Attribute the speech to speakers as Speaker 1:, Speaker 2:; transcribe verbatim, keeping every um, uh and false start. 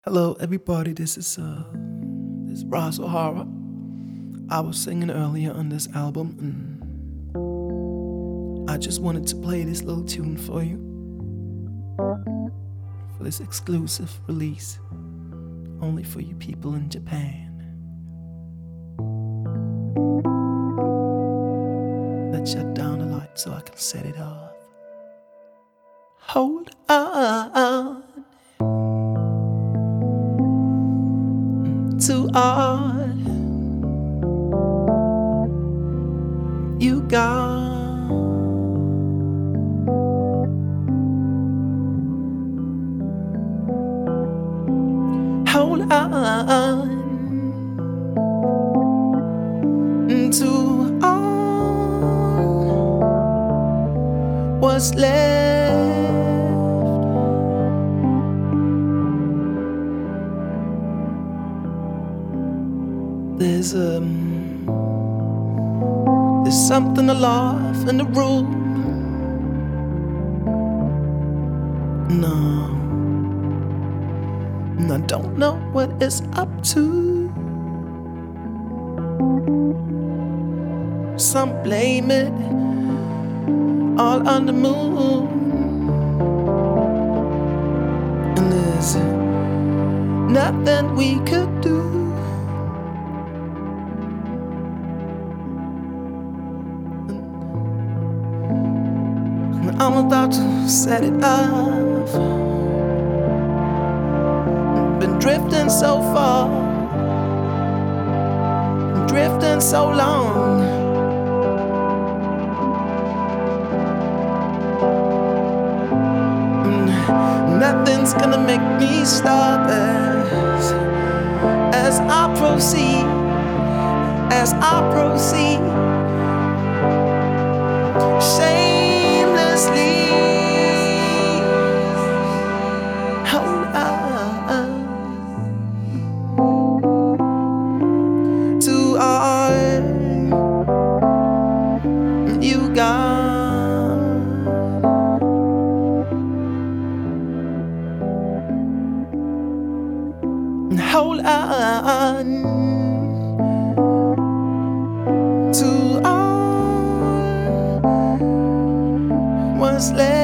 Speaker 1: Hello, everybody. This is uh, this is Ras O'Hara. I was singing earlier on this album, and I just wanted to play this little tune for you for this exclusive release, only for you people in Japan. Let's shut down the light so I can set it off. Hold on to all you got. Hold on to all what's left. There's um, there's something alive in the room. No, and I don't know what it's up to. Some blame it all on the moon, and there's nothing we could do. I'm about to set it off. Been drifting so far, drifting so long. Nothing's gonna make me stop as, as I proceed, as I proceed. Shamelessly, hold on to all you got. Hold on to all what's left.